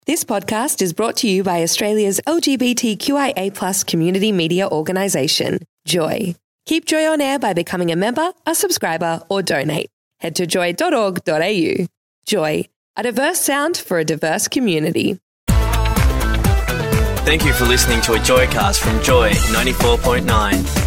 This podcast is brought to you by Australia's LGBTQIA+ community media organisation, Joy. Keep Joy on air by becoming a member, a subscriber, or donate. Head to joy.org.au. Joy, a diverse sound for a diverse community. Thank you for listening to a Joycast from Joy 94.9.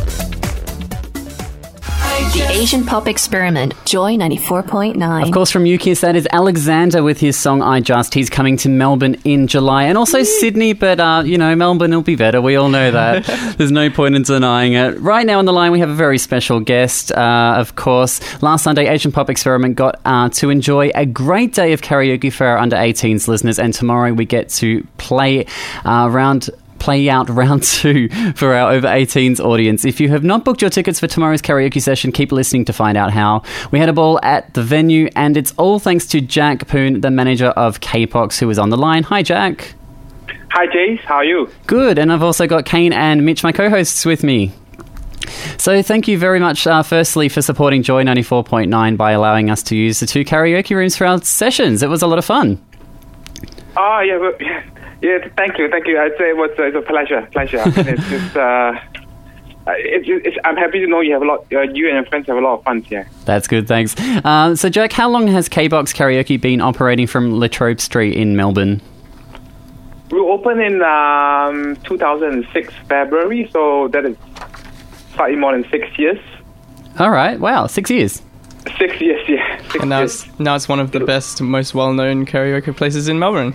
The Asian Pop Experiment, Joy 94.9. Of course, from UKISS, that is Alexander with his song I Just. He's coming to Melbourne in July, and also Sydney, but, Melbourne will be better. We all know that. There's no point in denying it. Right now on the line, we have a very special guest, of course. Last Sunday, Asian Pop Experiment got to enjoy a great day of karaoke for our under-18s listeners, and tomorrow we get to play out round 2 for our over-18s audience. If you have not booked your tickets for tomorrow's karaoke session, keep listening to find out how. We had a ball at the venue, and it's all thanks to Jack Poon, the manager of K-Pox, who is on the line. Hi, Jack. Hi, Jace. How are you? Good, and I've also got Kane and Mitch, my co-hosts, with me. So thank you very much, firstly, for supporting Joy 94.9 by allowing us to use the 2 karaoke rooms for our sessions. It was a lot of fun. Oh, yeah. Yeah, thank you. I'd say it's a pleasure. I'm happy to know you have you and your friends have a lot of fun here. That's good, thanks. So, Jack, how long has K-Box Karaoke been operating from Latrobe Street in Melbourne? We opened in 2006 February, so that is slightly more than 6 years. All right, wow, 6 years. 6 years, yeah. And now it's one of the best, most well-known karaoke places in Melbourne.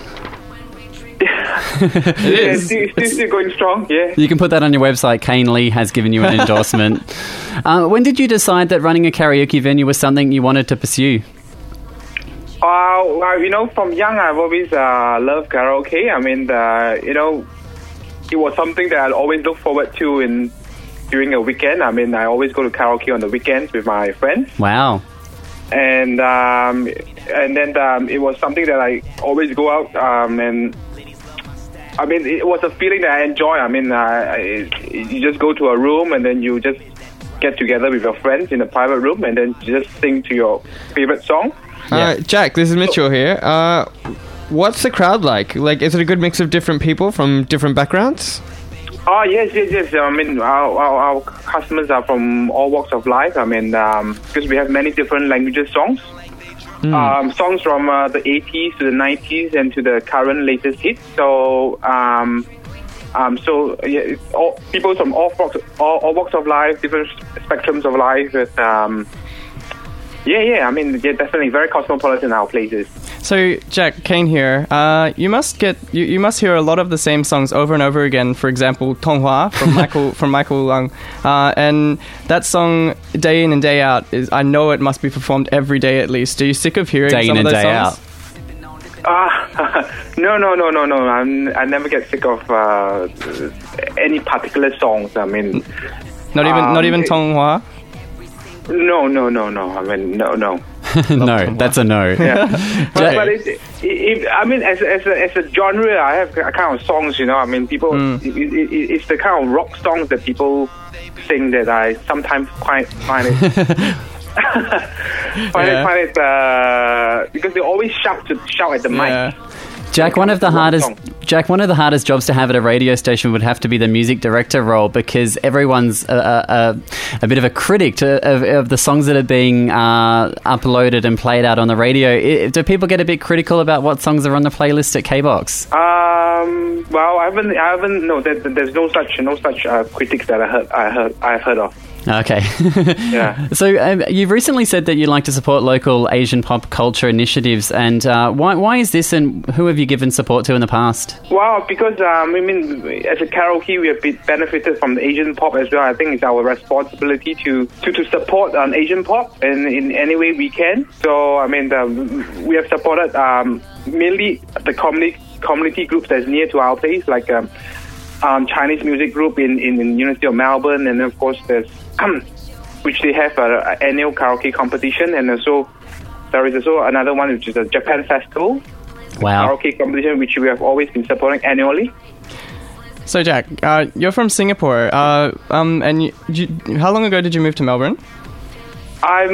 It is. Still going strong, yeah. You can put that on your website. Kane Lee has given you an endorsement. When did you decide that running a karaoke venue was something you wanted to pursue? From young I've always loved karaoke. I mean, it was something that I'd always look forward to during a weekend. I mean, I always go to karaoke on the weekends with my friends. Wow. And then it was something that I always go out and... I mean, it was a feeling that I enjoy. I mean, you just go to a room and then you just get together with your friends in a private room and then you just sing to your favorite song. Jack, this is Mitchell here. What's the crowd like? Like, is it a good mix of different people from different backgrounds? Oh, yes. I mean, our customers are from all walks of life. I mean, because we have many different languages songs. Songs from the 80s to the 90s and to the current latest hits. So, people from all walks of life, different spectrums of life. I mean, definitely very cosmopolitan, our places. So, Jack, Kane here. You must hear a lot of the same songs over and over again. For example, Tonghua from Michael Lang, and that song day in and day out I know it must be performed every day at least. Are you sick of hearing day some in of and those day songs? Out? No. I never get sick of any particular songs. I mean, not even Tonghua. No. I mean, no. No, that's a no. Yeah. but I mean, as a genre, I have a kind of songs. I mean, people. It's the kind of rock songs that people sing that I sometimes find it. Find it because they always shout at the mic. Jack, one of the hardest jobs to have at a radio station would have to be the music director role, because everyone's a bit of a critic of the songs that are being uploaded and played out on the radio. Do people get a bit critical about what songs are on the playlist at K-Box? Well, I haven't. No, there's no such critics that I've heard of. Okay. Yeah. So you've recently said that you'd like to support local Asian pop culture initiatives, and why is this, and who have you given support to in the past? Well, because I mean, as a karaoke, we have benefited from the Asian pop as well. I think it's our responsibility to support Asian pop in any way we can. So I mean, we have supported mainly the community groups that's near to our place, like Chinese music group in University of Melbourne, and of course there's which they have an annual karaoke competition, and also there is also another one which is a Japan Festival. Wow. Karaoke competition, which we have always been supporting annually. So Jack, you're from Singapore, and how long ago did you move to Melbourne? I moved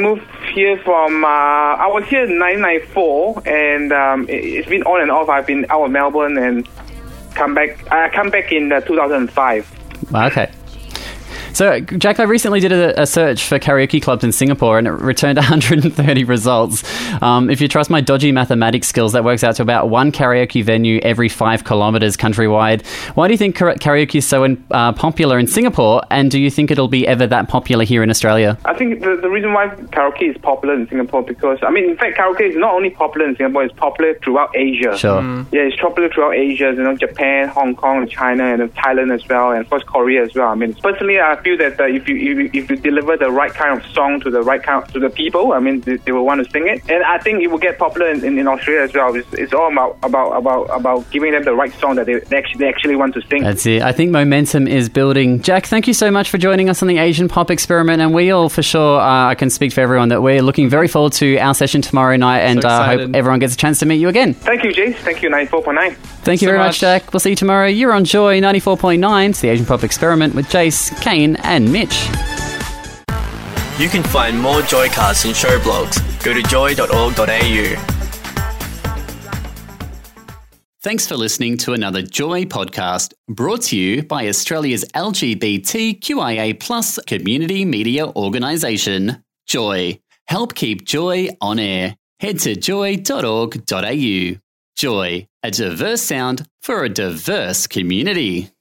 here from, I was here in 1994, and it's been on and off. I've been out of Melbourne and come back in 2005. Okay. So, Jack, I recently did a search for karaoke clubs in Singapore and it returned 130 results. If you trust my dodgy mathematics skills, that works out to about one karaoke venue every 5 kilometres countrywide. Why do you think karaoke is so popular in Singapore, and do you think it'll be ever that popular here in Australia? I think the reason why karaoke is popular in Singapore because, in fact, karaoke is not only popular in Singapore, it's popular throughout Asia. Sure. Yeah, it's popular throughout Asia, Japan, Hong Kong, China, and Thailand as well, and of course Korea as well. Personally, I feel that if you deliver the right kind of song to the people, they will want to sing it, and I think it will get popular in Australia as well. It's all about giving them the right song that they actually want to sing. That's it. I think momentum is building. Jack, thank you so much for joining us on the Asian Pop Experiment, and we all, for sure, I can speak for everyone that we're looking very forward to our session tomorrow night, and hope everyone gets a chance to meet you again. Thank you, Jace. Thank you, 94.9. Thank you very much, Jack. We'll see you tomorrow. You're on Joy 94.9. It's the Asian Pop Experiment with Jace, Kane, and Mitch. You can find more Joycasts and show blogs. Go to joy.org.au. Thanks for listening to another Joy podcast brought to you by Australia's LGBTQIA+ community media organisation, Joy. Help keep Joy on air. Head to joy.org.au. Joy, a diverse sound for a diverse community.